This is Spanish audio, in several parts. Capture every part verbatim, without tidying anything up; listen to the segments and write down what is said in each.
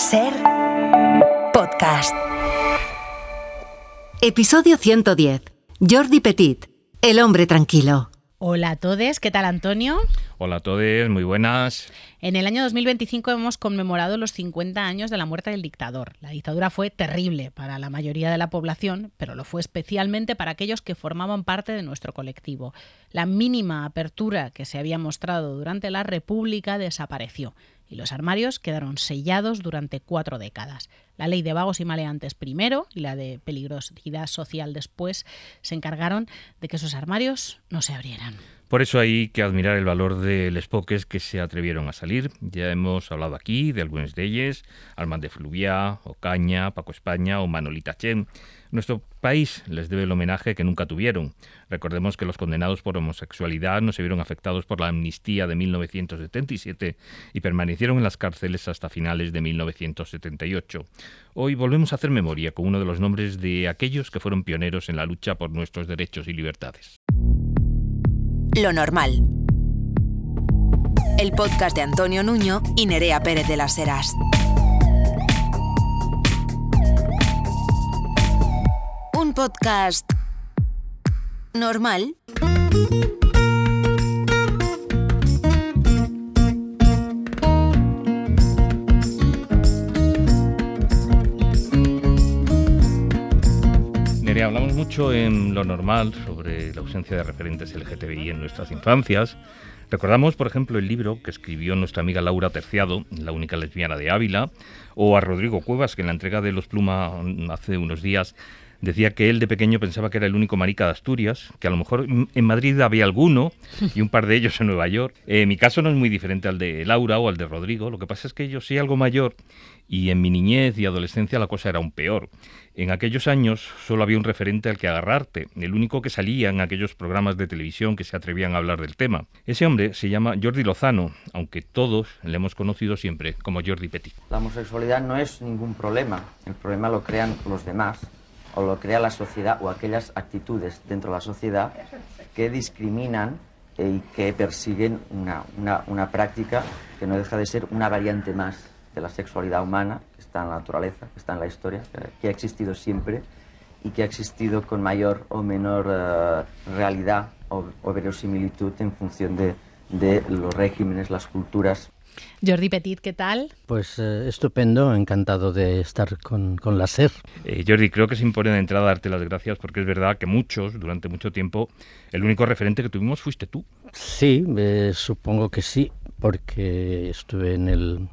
Ser podcast. Episodio ciento diez. Jordi Petit, el hombre tranquilo. Hola a todos, ¿qué tal, Antonio? Hola a todos, muy buenas. En el año dos mil veinticinco hemos conmemorado los cincuenta años de la muerte del dictador. La dictadura fue terrible para la mayoría de la población, pero lo fue especialmente para aquellos que formaban parte de nuestro colectivo. La mínima apertura que se había mostrado durante la República desapareció y los armarios quedaron sellados durante cuatro décadas. La ley de vagos y maleantes primero y la de peligrosidad social después se encargaron de que esos armarios no se abrieran. Por eso hay que admirar el valor de los poques que se atrevieron a salir. Ya hemos hablado aquí de algunos de ellos: Armand de Fluvià, Ocaña, Paco España o Manolita Chen. Nuestro país les debe el homenaje que nunca tuvieron. Recordemos que los condenados por homosexualidad no se vieron afectados por la amnistía de mil novecientos setenta y siete y permanecieron en las cárceles hasta finales de mil novecientos setenta y ocho. Hoy volvemos a hacer memoria con uno de los nombres de aquellos que fueron pioneros en la lucha por nuestros derechos y libertades. Lo normal. El podcast de Antonio Nuño y Nerea Pérez de las Heras. Un podcast normal. Nerea, hablamos mucho en Lo Normal sobre la ausencia de referentes L G T B I en nuestras infancias. Recordamos, por ejemplo, el libro que escribió nuestra amiga Laura Terciado, la única lesbiana de Ávila, o a Rodrigo Cuevas, que en la entrega de Los Pluma hace unos días decía que él de pequeño pensaba que era el único marica de Asturias, que a lo mejor en Madrid había alguno y un par de ellos en Nueva York. Eh, mi caso no es muy diferente al de Laura o al de Rodrigo. Lo que pasa es que yo soy algo mayor y en mi niñez y adolescencia la cosa era aún peor. En aquellos años solo había un referente al que agarrarte, el único que salía en aquellos programas de televisión que se atrevían a hablar del tema. Ese hombre se llama Jordi Lozano, aunque todos le hemos conocido siempre como Jordi Petit. La homosexualidad no es ningún problema, el problema lo crean los demás, o lo crea la sociedad o aquellas actitudes dentro de la sociedad que discriminan y que persiguen una, una, una práctica que no deja de ser una variante más de la sexualidad humana, que está en la naturaleza, que está en la historia, que ha existido siempre y que ha existido con mayor o menor uh, realidad o, o verosimilitud en función de, de los regímenes, las culturas. Jordi Petit, ¿qué tal? Pues eh, estupendo, encantado de estar con, con la SER. Eh, Jordi, creo que se impone de entrada darte las gracias porque es verdad que muchos, durante mucho tiempo, el único referente que tuvimos fuiste tú. Sí, eh, supongo que sí, porque estuve en el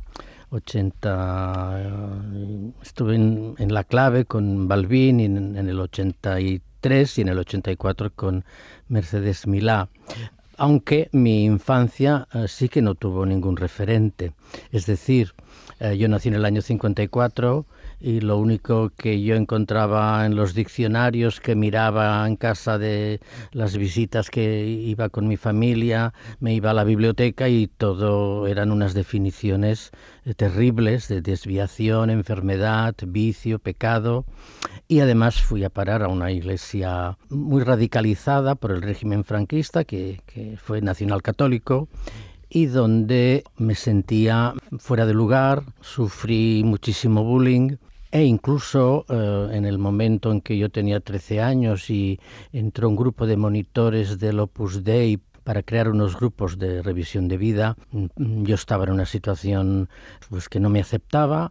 ochenta, eh, estuve en, en La Clave con Balbín, y en, en el ochenta y tres y en el ochenta y cuatro con Mercedes Milá. Aunque mi infancia eh, sí que no tuvo ningún referente. Es decir, eh, yo nací en el año cincuenta y cuatro y lo único que yo encontraba en los diccionarios que miraba en casa de las visitas que iba con mi familia, me iba a la biblioteca y todo eran unas definiciones eh, terribles de desviación, enfermedad, vicio, pecado. Y además fui a parar a una iglesia muy radicalizada por el régimen franquista, que, que fue nacional católico, y donde me sentía fuera de lugar, sufrí muchísimo bullying, e incluso eh, en el momento en que yo tenía trece años y entró un grupo de monitores del Opus Dei para crear unos grupos de revisión de vida, yo estaba en una situación pues, que no me aceptaba.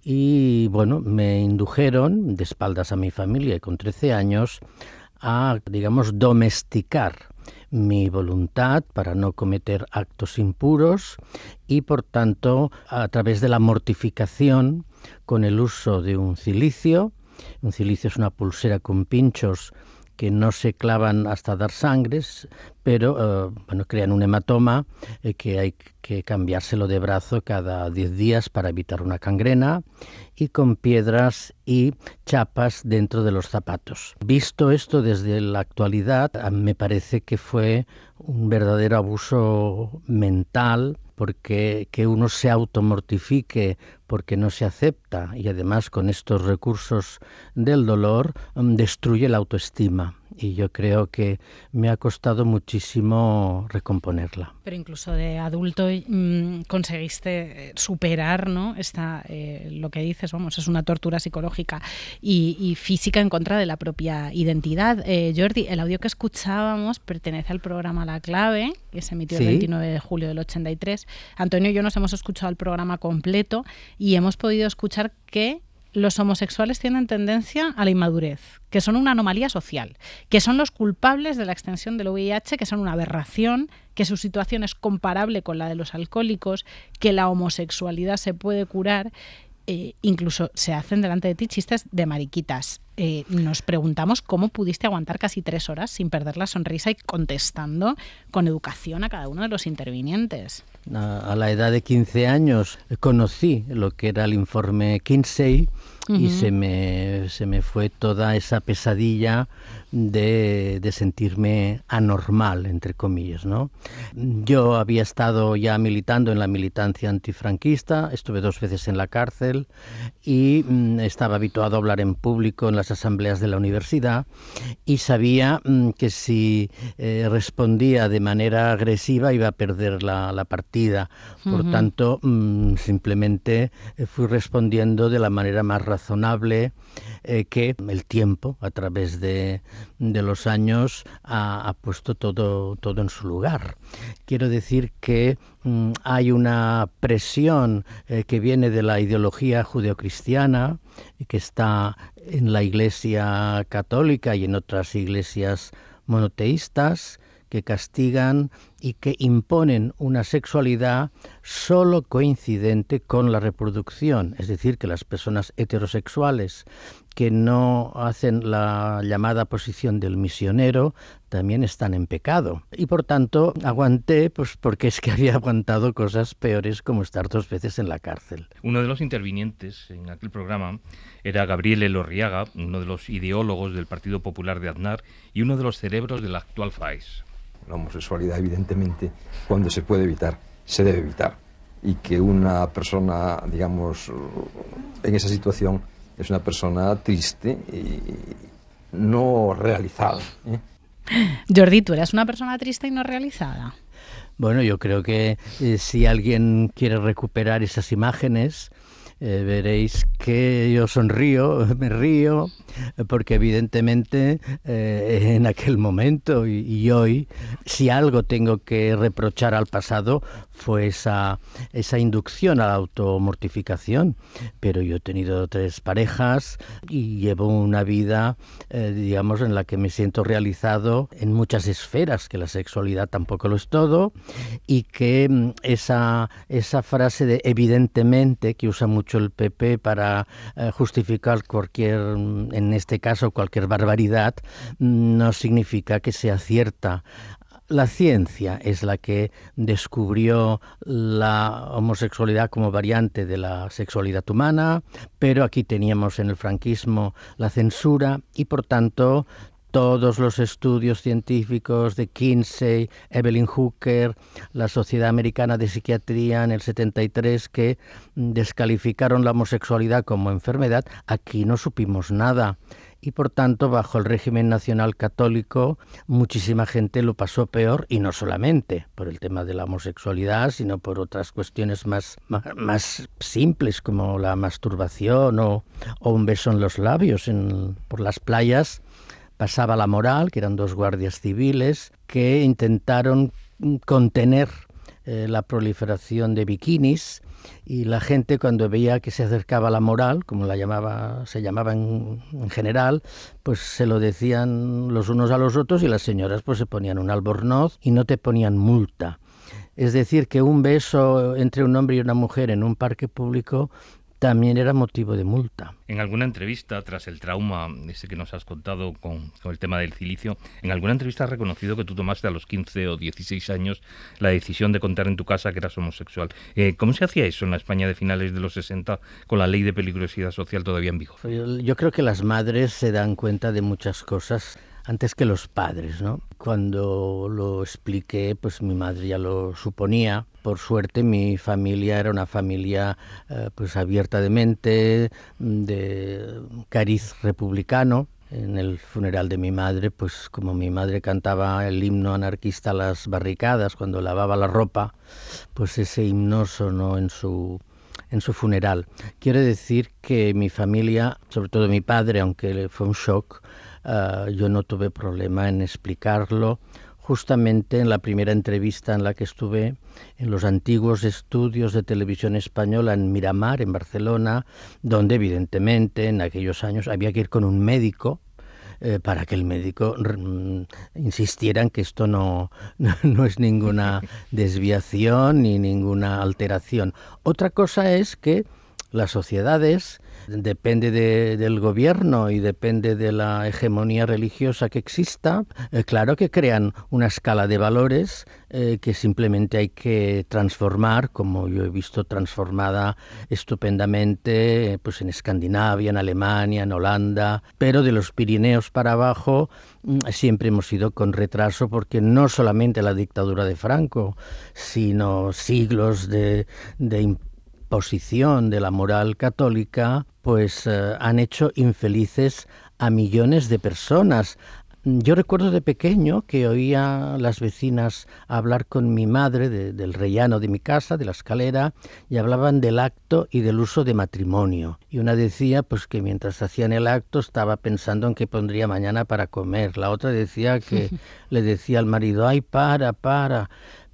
Y bueno, me indujeron, de espaldas a mi familia y con trece años, a, digamos, domesticar mi voluntad para no cometer actos impuros y, por tanto, a través de la mortificación con el uso de un cilicio. Un cilicio es una pulsera con pinchos que no se clavan hasta dar sangres, pero uh, bueno, crean un hematoma eh, que hay que cambiárselo de brazo cada diez días para evitar una gangrena, y con piedras y chapas dentro de los zapatos. Visto esto desde la actualidad, me parece que fue un verdadero abuso mental, porque que uno se automortifique porque no se acepta y además con estos recursos del dolor destruye la autoestima. y yo creo que me ha costado muchísimo recomponerla. Pero incluso de adulto mmm, conseguiste superar, ¿no? Esta, eh, lo que dices, vamos, es una tortura psicológica y, y física en contra de la propia identidad. Eh, Jordi, el audio que escuchábamos pertenece al programa La Clave, que se emitió ¿Sí? el veintinueve de julio del ochenta y tres. Antonio y yo nos hemos escuchado el programa completo y hemos podido escuchar que los homosexuales tienen tendencia a la inmadurez, que son una anomalía social, que son los culpables de la extensión del V I H, que son una aberración, que su situación es comparable con la de los alcohólicos, que la homosexualidad se puede curar. Eh, incluso se hacen delante de ti chistes de mariquitas. Eh, nos preguntamos cómo pudiste aguantar casi tres horas sin perder la sonrisa y contestando con educación a cada uno de los intervinientes. A, a la edad de quince años conocí lo que era el informe Kinsey uh-huh. y se me, se me fue toda esa pesadilla de, de sentirme anormal, entre comillas, ¿no? Yo había estado ya militando en la militancia antifranquista, estuve dos veces en la cárcel y mm, estaba habituado a hablar en público en las asambleas de la universidad y sabía mm, que si eh, respondía de manera agresiva iba a perder la, la partida. Por uh-huh. tanto, mmm, simplemente eh, fui respondiendo de la manera más razonable eh, que el tiempo, a través de, de los años, ha, ha puesto todo, todo en su lugar. Quiero decir que mmm, hay una presión eh, que viene de la ideología judeocristiana, que está en la Iglesia católica y en otras iglesias monoteístas, que castigan y que imponen una sexualidad solo coincidente con la reproducción, es decir, que las personas heterosexuales que no hacen la llamada posición del misionero también están en pecado. Y por tanto aguanté, pues porque es que había aguantado cosas peores como estar dos veces en la cárcel. Uno de los intervinientes en aquel programa era Gabriel Elorriaga, uno de los ideólogos del Partido Popular de Aznar y uno de los cerebros del actual Faes. La homosexualidad, evidentemente, cuando se puede evitar, se debe evitar. Y que una persona, digamos, en esa situación es una persona triste y no realizada, ¿eh? Jordi, ¿tú eras una persona triste y no realizada? Bueno, yo creo que eh, si alguien quiere recuperar esas imágenes, Eh, veréis que yo sonrío, me río, porque evidentemente eh, en aquel momento y, y hoy, si algo tengo que reprochar al pasado, fue esa, esa inducción a la automortificación. Pero yo he tenido tres parejas y llevo una vida, eh, digamos, en la que me siento realizado en muchas esferas, que la sexualidad tampoco lo es todo, y que esa, esa frase de evidentemente, que usa mucho el P P para eh, justificar cualquier, en este caso, cualquier barbaridad, no significa que sea cierta. La ciencia es la que descubrió la homosexualidad como variante de la sexualidad humana, pero aquí teníamos en el franquismo la censura y, por tanto, todos los estudios científicos de Kinsey, Evelyn Hooker, la Sociedad Americana de Psiquiatría en el setenta y tres, que descalificaron la homosexualidad como enfermedad, aquí no supimos nada. Y por tanto, bajo el régimen nacional católico, muchísima gente lo pasó peor, y no solamente por el tema de la homosexualidad, sino por otras cuestiones más, más, más simples, como la masturbación o, o un beso en los labios. En, por las playas pasaba la Moral, que eran dos guardias civiles, que intentaron contener eh, la proliferación de bikinis, y la gente, cuando veía que se acercaba la Moral, como la llamaba, se llamaba en, en general, pues se lo decían los unos a los otros, y las señoras pues se ponían un albornoz y no te ponían multa. Es decir, que un beso entre un hombre y una mujer en un parque público también era motivo de multa. En alguna entrevista, tras el trauma ese que nos has contado con, con el tema del cilicio, en alguna entrevista has reconocido que tú tomaste a los quince o dieciséis años la decisión de contar en tu casa que eras homosexual. Eh, ¿Cómo se hacía eso en la España de finales de los sesenta, con la ley de peligrosidad social todavía en vigor? Yo, yo creo que las madres se dan cuenta de muchas cosas antes que los padres, ¿no? Cuando lo expliqué, pues mi madre ya lo suponía. Por suerte, mi familia era una familia eh, pues abierta de mente, de cariz republicano. en el funeral de mi madre, pues como mi madre cantaba el himno anarquista a las barricadas cuando lavaba la ropa, pues ese himno sonó en su, en su funeral. Quiero decir que mi familia, sobre todo mi padre, aunque fue un shock, uh, yo no tuve problema en explicarlo. Justamente en la primera entrevista en la que estuve en los antiguos estudios de televisión española en Miramar, en Barcelona, donde evidentemente en aquellos años había que ir con un médico eh, para que el médico mm, insistiera en que esto no, no, no es ninguna desviación ni ninguna alteración. Otra cosa es que las sociedades, depende de, del gobierno y depende de la hegemonía religiosa que exista, eh, claro que crean una escala de valores eh, que simplemente hay que transformar, como yo he visto transformada estupendamente eh, pues en Escandinavia, en Alemania, en Holanda, pero de los Pirineos para abajo mm, siempre hemos ido con retraso, porque no solamente la dictadura de Franco, sino siglos de, de posición de la moral católica, pues eh, han hecho infelices a millones de personas. Yo recuerdo de pequeño que oía a las vecinas hablar con mi madre de, del rellano de mi casa, de la escalera, y hablaban del acto y del uso de matrimonio. Y una decía pues que mientras hacían el acto estaba pensando en qué pondría mañana para comer. La otra decía que le decía al marido, ay, para, para.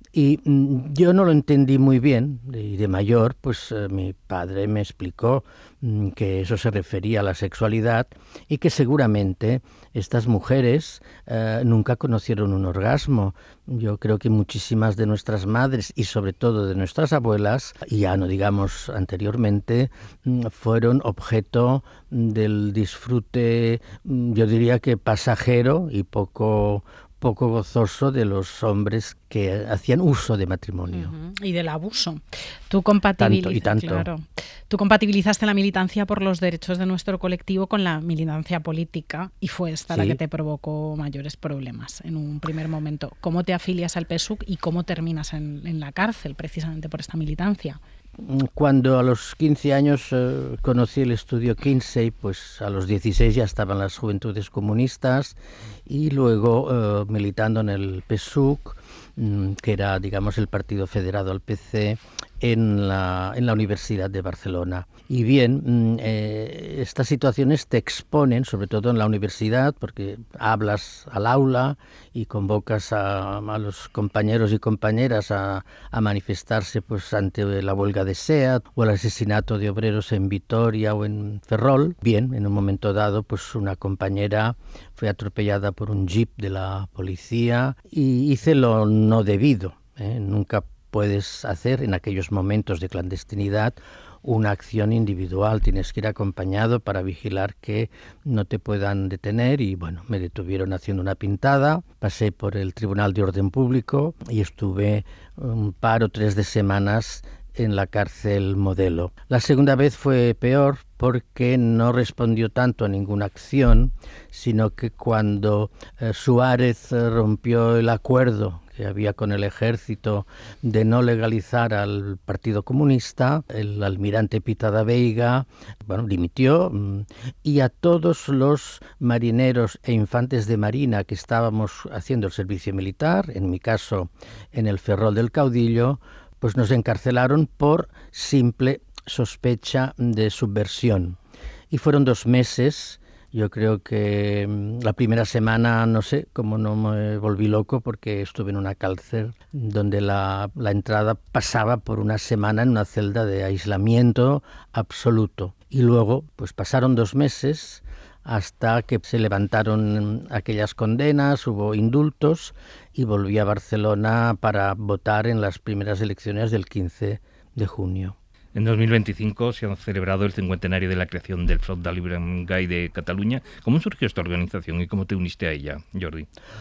Y mm, yo no lo entendí muy bien, y de, de mayor, pues eh, mi padre me explicó mm, que eso se refería a la sexualidad y que seguramente estas mujeres eh, nunca conocieron un orgasmo. Yo creo que muchísimas de nuestras madres y sobre todo de nuestras abuelas, y ya no digamos anteriormente, mm, fueron objeto del disfrute, mm, yo diría que pasajero y poco... poco gozoso de los hombres que hacían uso de matrimonio. Uh-huh. Y del abuso. Tú, compatibiliz... tanto, y tanto. Claro. Tú compatibilizaste la militancia por los derechos de nuestro colectivo con la militancia política y fue esta sí. la que te provocó mayores problemas en un primer momento. ¿Cómo te afilias al P S U C y cómo terminas en, en la cárcel precisamente por esta militancia? Cuando a los quince años eh, conocí el estudio Kinsey, pues a los dieciséis ya estaban las Juventudes Comunistas y luego eh, militando en el P S U C, mmm, que era, digamos, el partido federado al P C, en la, en la Universidad de Barcelona. Y bien, eh, estas situaciones te exponen, sobre todo en la universidad, porque hablas al aula y convocas a, a los compañeros y compañeras a, a manifestarse pues ante la huelga de SEAT o el asesinato de obreros en Vitoria o en Ferrol. Bien, en un momento dado, pues una compañera fue atropellada por un jeep de la policía y hice lo no debido, ¿eh? Nunca puedes hacer en aquellos momentos de clandestinidad una acción individual, tienes que ir acompañado para vigilar que no te puedan detener y bueno, me detuvieron haciendo una pintada, pasé por el Tribunal de Orden Público y estuve un par o tres de semanas en la cárcel Modelo. La segunda vez fue peor porque no respondió tanto a ninguna acción, sino que cuando eh, Suárez rompió el acuerdo que había con el ejército de no legalizar al Partido Comunista, el almirante Pitada Veiga, bueno, dimitió y a todos los marineros e infantes de marina que estábamos haciendo el servicio militar, en mi caso en el Ferrol del Caudillo, pues nos encarcelaron por simple sospecha de subversión. Y fueron dos meses. Yo creo que la primera semana, no sé, cómo no me volví loco porque estuve en una cárcel donde la, la entrada pasaba por una semana en una celda de aislamiento absoluto. Y luego, pues pasaron dos meses hasta que se levantaron aquellas condenas, hubo indultos y volví a Barcelona para votar en las primeras elecciones del quince de junio. En dos mil veinticinco se ha celebrado el cincuentenario de la creación del Front de Llibertat de Cataluña. ¿Cómo surgió esta organización y cómo te uniste a ella, Jordi?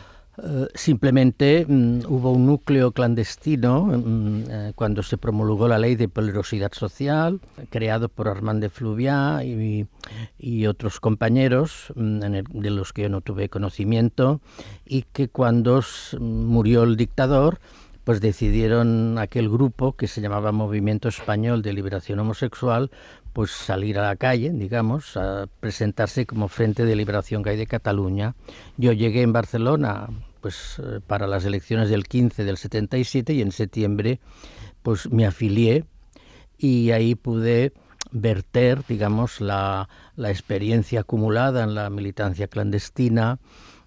Uh, simplemente um, hubo un núcleo clandestino um, uh, cuando se promulgó la ley de peligrosidad social, creado por Armand de Fluvià y, y otros compañeros um, en el, de los que yo no tuve conocimiento, y que cuando murió el dictador, pues decidieron aquel grupo que se llamaba Movimiento Español de Liberación Homosexual, pues salir a la calle, digamos, a presentarse como Frente de Liberación Gay de Cataluña. Yo llegué en Barcelona pues para las elecciones del quince del setenta y siete y en septiembre pues me afilié y ahí pude verter, digamos, la, la experiencia acumulada en la militancia clandestina.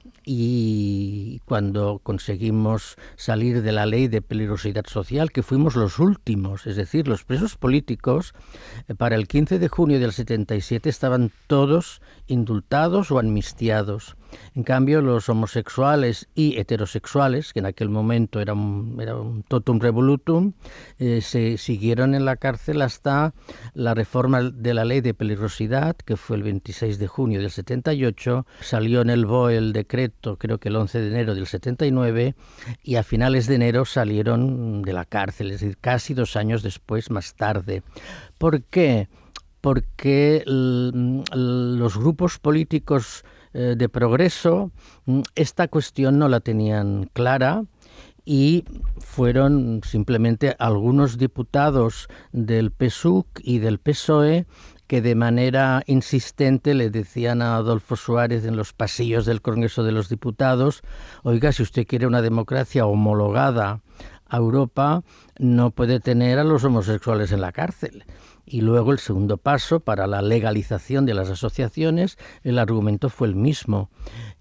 Y cuando conseguimos salir de la ley de peligrosidad social, que fuimos los últimos, es decir, los presos políticos, eh, para el quince de junio del setenta y siete estaban todos indultados o amnistiados. En cambio, los homosexuales y heterosexuales, que en aquel momento era un, era un totum revolutum, eh, se siguieron en la cárcel hasta la reforma de la ley de peligrosidad, que fue el veintiséis de junio del setenta y ocho, salió en el B O E el decreto, creo que el once de enero del setenta y nueve, y a finales de enero salieron de la cárcel, es decir, casi dos años después, más tarde. ¿Por qué? Porque los grupos políticos de progreso esta cuestión no la tenían clara y fueron simplemente algunos diputados del P S U C y del P S O E que de manera insistente le decían a Adolfo Suárez en los pasillos del Congreso de los Diputados: oiga, si usted quiere una democracia homologada a Europa, no puede tener a los homosexuales en la cárcel. Y luego el segundo paso para la legalización de las asociaciones, el argumento fue el mismo.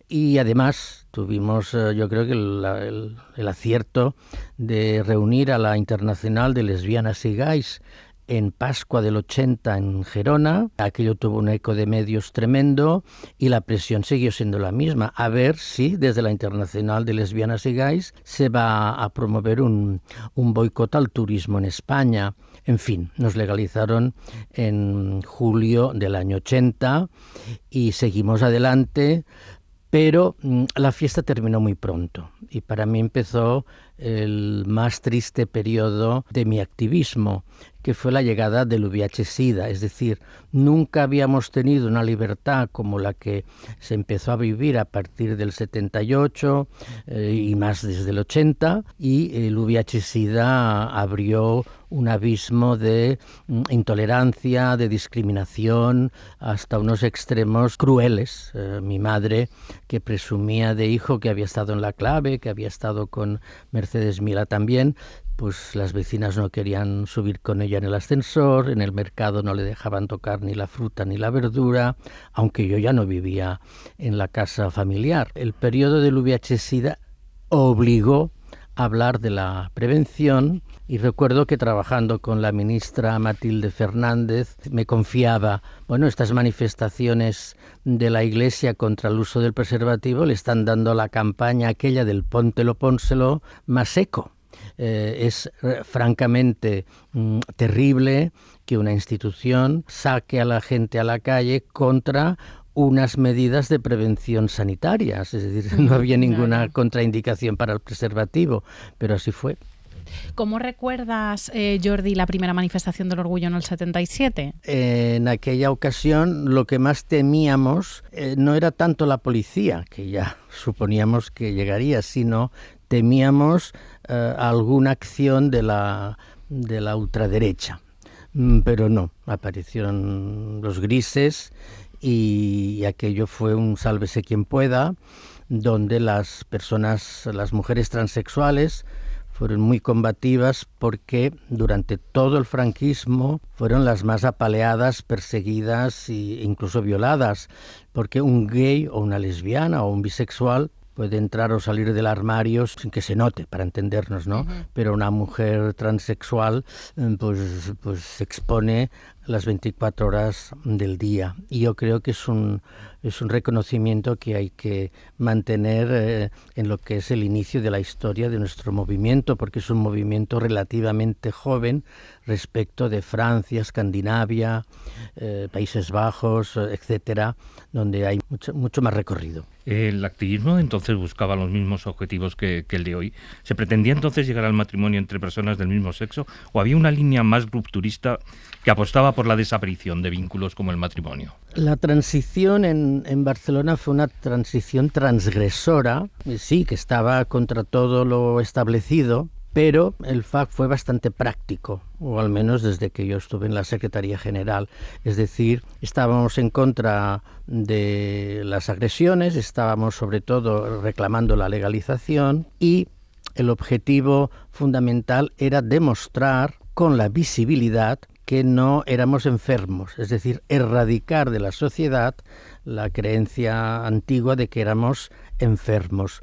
Y además tuvimos, yo creo que el, el, el acierto de reunir a la Internacional de Lesbianas y Gays en Pascua del ochenta en Gerona. Aquello tuvo un eco de medios tremendo y la presión siguió siendo la misma. A ver si desde la Internacional de Lesbianas y Gays se va a promover un, un boicot al turismo en España. En fin, nos legalizaron en julio del año ochenta y seguimos adelante, pero la fiesta terminó muy pronto y para mí empezó el más triste periodo de mi activismo, que fue la llegada del V I H SIDA. Es decir, nunca habíamos tenido una libertad como la que se empezó a vivir a partir del setenta y ocho eh, y más desde el ochenta, y el V I H SIDA abrió un abismo de intolerancia, de discriminación, hasta unos extremos crueles. Eh, mi madre, que presumía de hijo que había estado en la clave, que había estado con Mercedes Milá también, pues las vecinas no querían subir con ella en el ascensor, en el mercado no le dejaban tocar ni la fruta ni la verdura, aunque yo ya no vivía en la casa familiar. El periodo del V I H SIDA obligó a hablar de la prevención y recuerdo que trabajando con la ministra Matilde Fernández me confiaba, bueno, estas manifestaciones de la Iglesia contra el uso del preservativo le están dando a la campaña aquella del póntelo, pónselo más eco. Eh, es eh, francamente mm, terrible que una institución saque a la gente a la calle contra unas medidas de prevención sanitarias, es decir, no había ninguna contraindicación para el preservativo, pero así fue. ¿Cómo recuerdas, eh, Jordi, la primera manifestación del orgullo en el setenta y siete? Eh, en aquella ocasión lo que más temíamos eh, no era tanto la policía, que ya suponíamos que llegaría, sino temíamos eh, alguna acción de la, de la ultraderecha. Mm, pero no, aparecieron los grises y, y aquello fue un sálvese quien pueda, donde las personas, las mujeres transexuales fueron muy combativas porque durante todo el franquismo fueron las más apaleadas, perseguidas e incluso violadas, porque un gay o una lesbiana o un bisexual puede entrar o salir del armario sin que se note, para entendernos, ¿no? Uh-huh. Pero una mujer transexual pues, pues se expone las veinticuatro horas del día. Y yo creo que es un, es un reconocimiento que hay que mantener eh, en lo que es el inicio de la historia de nuestro movimiento, porque es un movimiento relativamente joven respecto de Francia, Escandinavia, eh, Países Bajos, etcétera, donde hay mucho, mucho más recorrido. El activismo entonces buscaba los mismos objetivos que, que el de hoy. ¿Se pretendía entonces llegar al matrimonio entre personas del mismo sexo o había una línea más rupturista que apostaba por la desaparición de vínculos como el matrimonio? La transición en, en Barcelona fue una transición transgresora, sí, que estaba contra todo lo establecido, pero el F A C fue bastante práctico, o al menos desde que yo estuve en la Secretaría General. Es decir, estábamos en contra de las agresiones, estábamos sobre todo reclamando la legalización y el objetivo fundamental era demostrar con la visibilidad que no éramos enfermos, es decir, erradicar de la sociedad la creencia antigua de que éramos enfermos.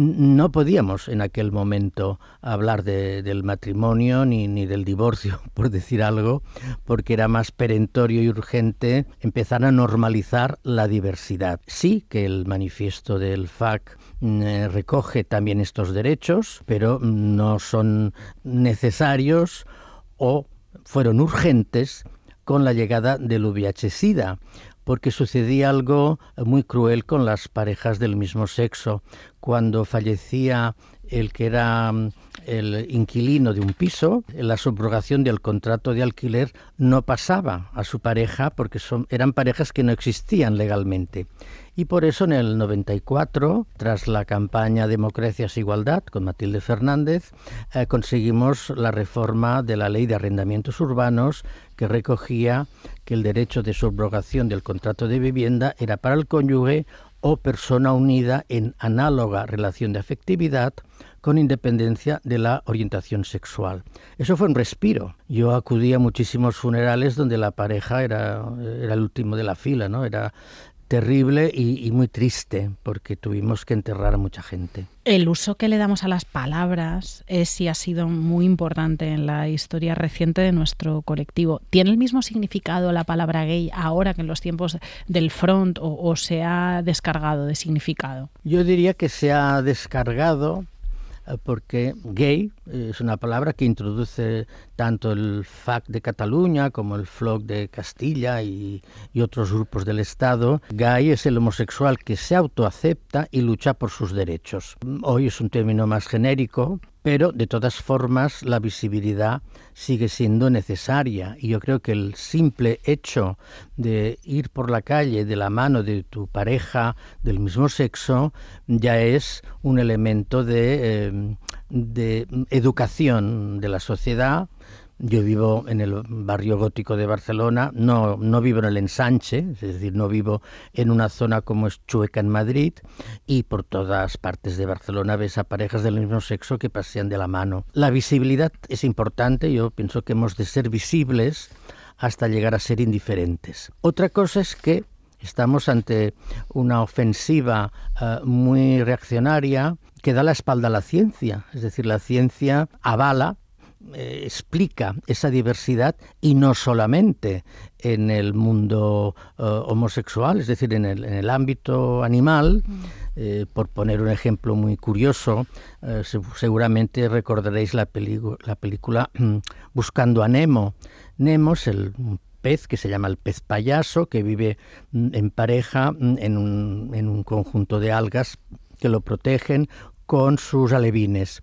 No podíamos en aquel momento hablar de, del matrimonio ni, ni del divorcio, por decir algo, porque era más perentorio y urgente empezar a normalizar la diversidad. Sí que el manifiesto del F A C eh, recoge también estos derechos, pero no son necesarios o fueron urgentes con la llegada del V I H SIDA, porque sucedía algo muy cruel con las parejas del mismo sexo. Cuando fallecía el que era el inquilino de un piso, la subrogación del contrato de alquiler no pasaba a su pareja porque son, eran parejas que no existían legalmente. Y por eso en el noventa y cuatro, tras la campaña Democracias e Igualdad con Matilde Fernández, eh, conseguimos la reforma de la Ley de Arrendamientos Urbanos, que recogía que el derecho de subrogación del contrato de vivienda era para el cónyuge o persona unida en análoga relación de afectividad con independencia de la orientación sexual. Eso fue un respiro. Yo acudí a muchísimos funerales donde la pareja era, era el último de la fila, ¿no? Era terrible y, y muy triste porque tuvimos que enterrar a mucha gente. El uso que le damos a las palabras es y ha sido muy importante en la historia reciente de nuestro colectivo. ¿Tiene el mismo significado la palabra gay ahora que en los tiempos del Front o, o se ha descargado de significado? Yo diría que se ha descargado porque gay es una palabra que introduce tanto el F A C de Cataluña como el F L O C de Castilla y, y otros grupos del Estado. Gay es el homosexual que se autoacepta y lucha por sus derechos. Hoy es un término más genérico, pero de todas formas la visibilidad sigue siendo necesaria y yo creo que el simple hecho de ir por la calle de la mano de tu pareja del mismo sexo ya es un elemento de, eh, de educación de la sociedad. Yo vivo en el barrio gótico de Barcelona, no, no vivo en el ensanche, es decir, no vivo en una zona como es Chueca en Madrid, y por todas partes de Barcelona ves a parejas del mismo sexo que pasean de la mano. La visibilidad es importante, yo pienso que hemos de ser visibles hasta llegar a ser indiferentes. Otra cosa es que estamos ante una ofensiva uh, muy reaccionaria que da la espalda a la ciencia, es decir, la ciencia avala, Eh, explica esa diversidad y no solamente en el mundo eh, homosexual, es decir, en el, en el ámbito animal. Eh, por poner un ejemplo muy curioso, eh, se, seguramente recordaréis la, peligu- la película Buscando a Nemo. Nemo es el un pez que se llama el pez payaso, que vive en pareja en un, en un conjunto de algas que lo protegen con sus alevines.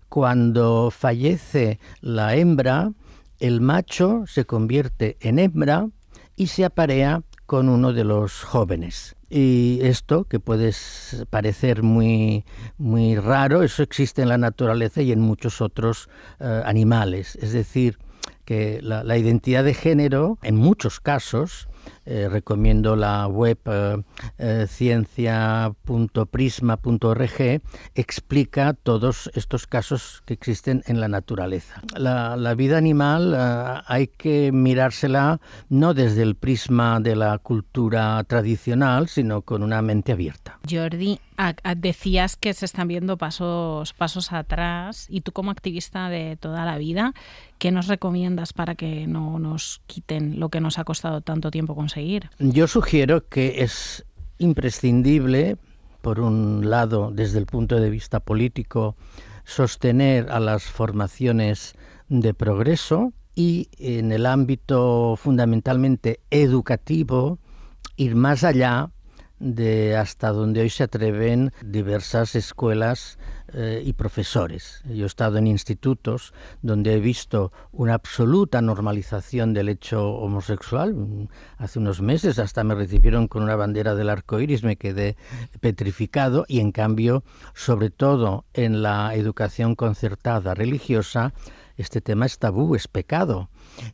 Cuando fallece la hembra, el macho se convierte en hembra y se aparea con uno de los jóvenes. Y esto, que puede parecer muy, muy raro, eso existe en la naturaleza y en muchos otros eh, animales. Es decir, que la, la identidad de género, en muchos casos, Eh, recomiendo la web eh, eh, ciencia punto prisma punto org, explica todos estos casos que existen en la naturaleza. La, la vida animal eh, hay que mirársela no desde el prisma de la cultura tradicional, sino con una mente abierta. Jordi, a, a, decías que se están viendo pasos, pasos atrás, y tú como activista de toda la vida, ¿qué nos recomiendas para que no nos quiten lo que nos ha costado tanto tiempo conseguir? Yo sugiero que es imprescindible, por un lado, desde el punto de vista político, sostener a las formaciones de progreso y en el ámbito fundamentalmente educativo ir más allá de hasta donde hoy se atreven diversas escuelas eh, y profesores. Yo he estado en institutos donde he visto una absoluta normalización del hecho homosexual. Hace unos meses hasta me recibieron con una bandera del arco iris, me quedé petrificado, y en cambio, sobre todo en la educación concertada religiosa, este tema es tabú, es pecado.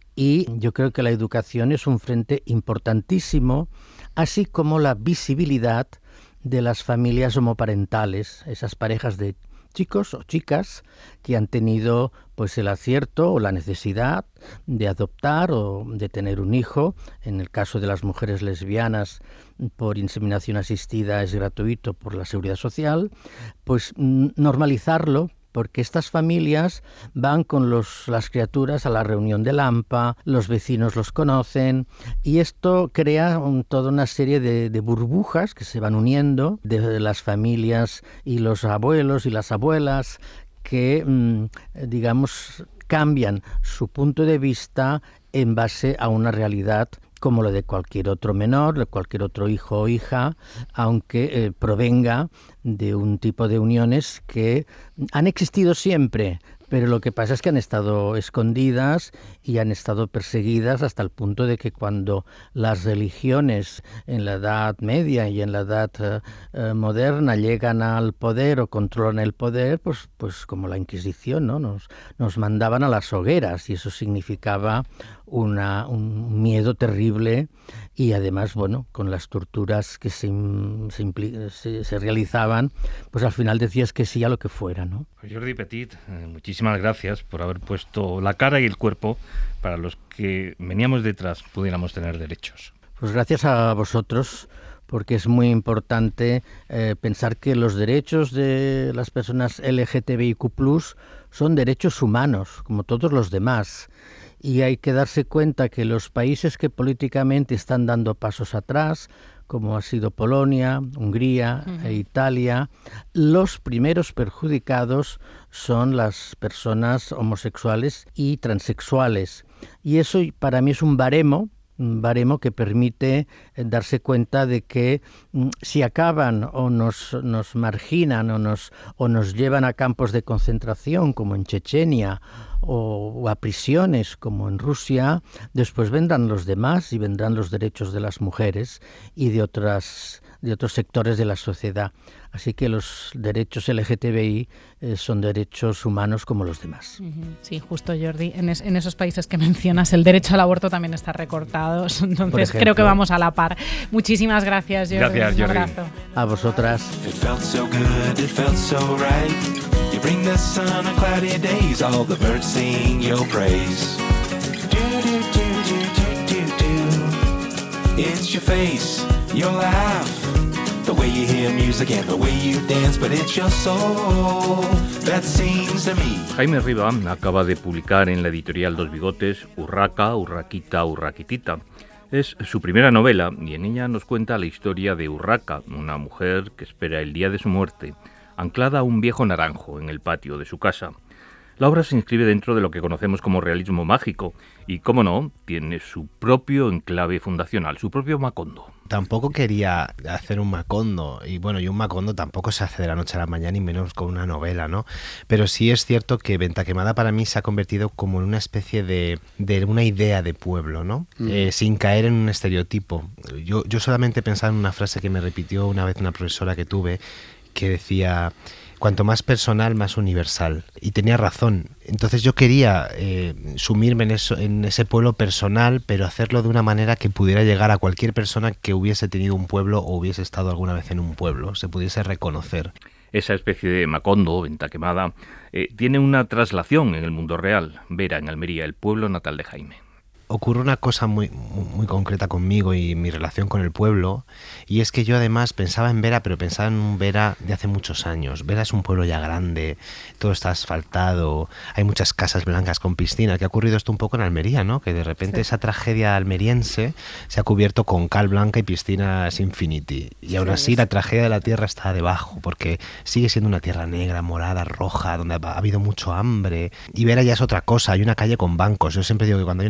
Y yo creo que la educación es un frente importantísimo, así como la visibilidad de las familias homoparentales, esas parejas de chicos o chicas que han tenido pues el acierto o la necesidad de adoptar o de tener un hijo. En el caso de las mujeres lesbianas, por inseminación asistida es gratuito por la Seguridad Social. Pues normalizarlo, porque estas familias van con los, las criaturas a la reunión del A M P A, los vecinos los conocen, y esto crea un, toda una serie de, de burbujas que se van uniendo de las familias y los abuelos y las abuelas que, mmm, digamos, cambian su punto de vista en base a una realidad como lo de cualquier otro menor, de cualquier otro hijo o hija, aunque eh, provenga de un tipo de uniones que han existido siempre, pero lo que pasa es que han estado escondidas y han estado perseguidas hasta el punto de que cuando las religiones en la Edad Media y en la Edad eh, moderna llegan al poder o controlan el poder, pues, pues como la Inquisición, ¿no? Nos, nos mandaban a las hogueras, y eso significaba una, un miedo terrible, y además, bueno, con las torturas que se, se, impli- se, se realizaban, pues al final decías que sí a lo que fuera, ¿no? Jordi Petit, eh, muchísimas gracias por haber puesto la cara y el cuerpo para los que veníamos detrás pudiéramos tener derechos. Pues gracias a vosotros, porque es muy importante eh, pensar que los derechos de las personas L G T B I Q plus, son derechos humanos, como todos los demás. Y hay que darse cuenta que los países que políticamente están dando pasos atrás, como ha sido Polonia, Hungría uh-huh. e Italia, los primeros perjudicados son las personas homosexuales y transexuales. Y eso para mí es un baremo, un baremo que permite darse cuenta de que si acaban o nos, nos marginan o nos, o nos llevan a campos de concentración, como en Chechenia, o, o a prisiones como en Rusia, después vendrán los demás y vendrán los derechos de las mujeres y de otras de otros sectores de la sociedad. Así que los derechos L G T B I eh, son derechos humanos como los demás. Sí, justo, Jordi. En, es, en esos países que mencionas, el derecho al aborto también está recortado. Entonces creo que vamos a la par. Muchísimas gracias, Jordi. Gracias, Jordi. Un abrazo. A vosotras. You bring the sun on cloudy days, all the birds sing your praise. Do, do, do, do, do, do, do. It's your face, your laugh, the way you hear music and the way you dance, but it's your soul that sings to me. Jaime Riba acaba de publicar en la editorial Dos Bigotes Urraca, Urraquita, Urraquitita. Es su primera novela y en ella nos cuenta la historia de Urraca, una mujer que espera el día de su muerte, anclada a un viejo naranjo en el patio de su casa. La obra se inscribe dentro de lo que conocemos como realismo mágico y, cómo no, tiene su propio enclave fundacional, su propio Macondo. Tampoco quería hacer un Macondo, y bueno, y un Macondo tampoco se hace de la noche a la mañana, y menos con una novela, ¿no? Pero sí es cierto que Venta Quemada para mí se ha convertido como en una especie de, de una idea de pueblo, ¿no? Mm. Eh, sin caer en un estereotipo. Yo, yo solamente pensaba en una frase que me repitió una vez una profesora que tuve, que decía: cuanto más personal, más universal. Y tenía razón. Entonces yo quería eh, sumirme en, eso, en ese pueblo personal, pero hacerlo de una manera que pudiera llegar a cualquier persona que hubiese tenido un pueblo o hubiese estado alguna vez en un pueblo, se pudiese reconocer. Esa especie de Macondo, Venta Quemada, eh, tiene una traslación en el mundo real. Vera, en Almería, el pueblo natal de Jaime. Ocurre una cosa muy, muy concreta conmigo y mi relación con el pueblo, y es que yo además pensaba en Vera, pero pensaba en un Vera de hace muchos años. Vera es un pueblo ya grande, todo está asfaltado, hay muchas casas blancas con piscina, que ha ocurrido esto un poco en Almería, ¿no? Que de repente sí. Esa tragedia almeriense se ha cubierto con cal blanca y piscinas infinity, y aún sí, así es. La tragedia de la tierra está debajo, porque sigue siendo una tierra negra, morada, roja, donde ha habido mucho hambre, y Vera ya es otra cosa. Hay una calle con bancos. Yo siempre digo que cuando hay una calle con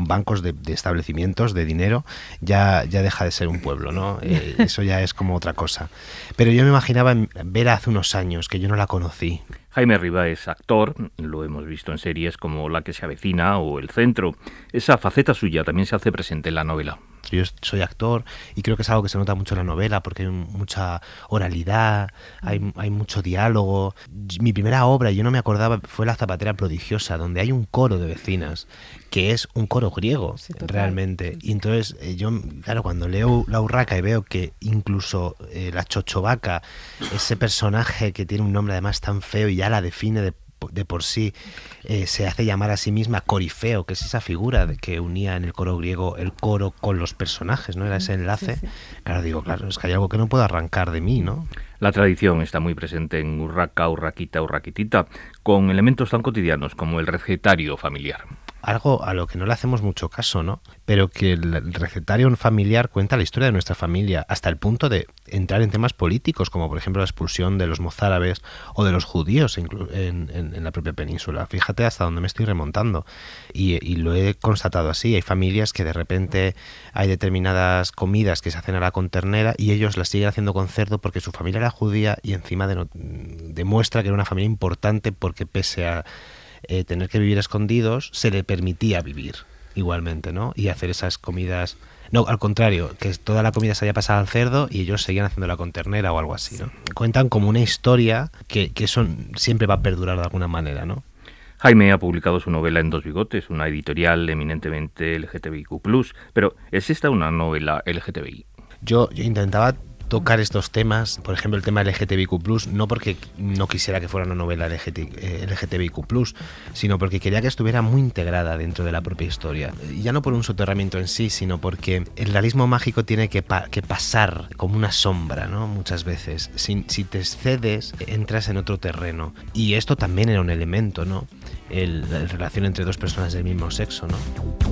bancos de, de establecimientos, de dinero, ya, ya deja de ser un pueblo, ¿no? Eh, eso ya es como otra cosa. Pero yo me imaginaba ver hace unos años, que yo no la conocí. Jaime Riva es actor, lo hemos visto en series como La que se avecina o El centro. Esa faceta suya también se hace presente en la novela. Yo soy actor y creo que es algo que se nota mucho en la novela porque hay mucha oralidad, hay, hay mucho diálogo. Mi primera obra, yo no me acordaba, fue La zapatera prodigiosa, donde hay un coro de vecinas que es un coro griego, sí, realmente. Y entonces yo, claro, cuando leo La urraca y veo que incluso eh, la chochovaca, ese personaje que tiene un nombre además tan feo y ya la define de de por sí, eh, se hace llamar a sí misma Corifeo, que es esa figura de que unía en el coro griego el coro con los personajes, ¿no? Era ese enlace. Sí, sí. Claro, digo, claro, es que hay algo que no puedo arrancar de mí, ¿no? La tradición está muy presente en Urraca, Urraquita, Urraquitita, con elementos tan cotidianos como el recetario familiar. Algo a lo que no le hacemos mucho caso, ¿no? Pero que el recetario familiar cuenta la historia de nuestra familia hasta el punto de entrar en temas políticos, como por ejemplo la expulsión de los mozárabes o de los judíos en, en, en la propia península. Fíjate hasta dónde me estoy remontando. Y, y lo he constatado así. Hay familias que de repente hay determinadas comidas que se hacen ahora con ternera y ellos las siguen haciendo con cerdo porque su familia era judía y encima de no, demuestra que era una familia importante porque pese a Eh, tener que vivir escondidos, se le permitía vivir igualmente, ¿no? Y hacer esas comidas... No, al contrario, que toda la comida se haya pasado al cerdo y ellos seguían haciéndola con ternera o algo así, ¿no? Cuentan como una historia que, que eso siempre va a perdurar de alguna manera, ¿no? Jaime ha publicado su novela En dos bigotes, una editorial eminentemente L G T B I Q plus, pero ¿es esta una novela L G T B I? Yo, yo intentaba tocar estos temas, por ejemplo el tema L G T B I Q plus, no porque no quisiera que fuera una novela L G T B I Q plus, sino porque quería que estuviera muy integrada dentro de la propia historia. Y ya no por un soterramiento en sí, sino porque el realismo mágico tiene que, pa que pasar como una sombra, ¿no? Muchas veces. Si, si te excedes, entras en otro terreno. Y esto también era un elemento, ¿no? El, la relación entre dos personas del mismo sexo, ¿no?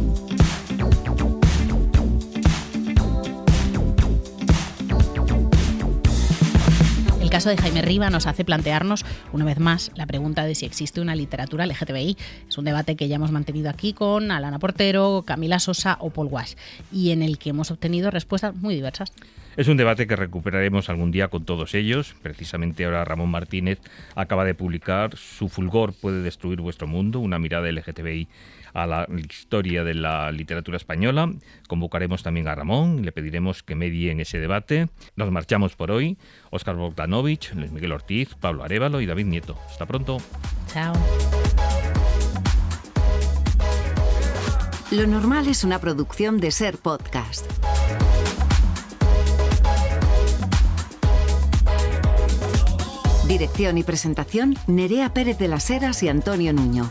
El caso de Jaime Riva nos hace plantearnos, una vez más, la pregunta de si existe una literatura L G T B I. Es un debate que ya hemos mantenido aquí con Alana Portero, Camila Sosa o Paul Wash, y en el que hemos obtenido respuestas muy diversas. Es un debate que recuperaremos algún día con todos ellos. Precisamente ahora Ramón Martínez acaba de publicar Su fulgor puede destruir vuestro mundo, una mirada L G T B I a la historia de la literatura española. Convocaremos también a Ramón y le pediremos que medie en ese debate. Nos marchamos por hoy. Óscar Bogdanovich, Luis Miguel Ortiz, Pablo Arévalo y David Nieto. Hasta pronto. Chao. Lo normal es una producción de Ser Podcast. Dirección y presentación, Nerea Pérez de las Heras y Antonio Nuño.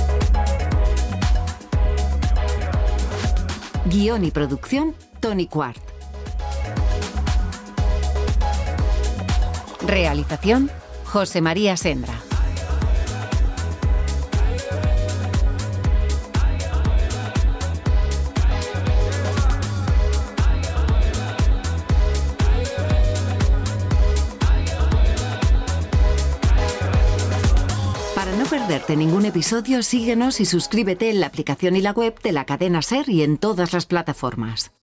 Guión y producción, Tony Quart. Realización, José María Sendra. Para no perderte ningún episodio, síguenos y suscríbete en la aplicación y la web de la cadena SER y en todas las plataformas.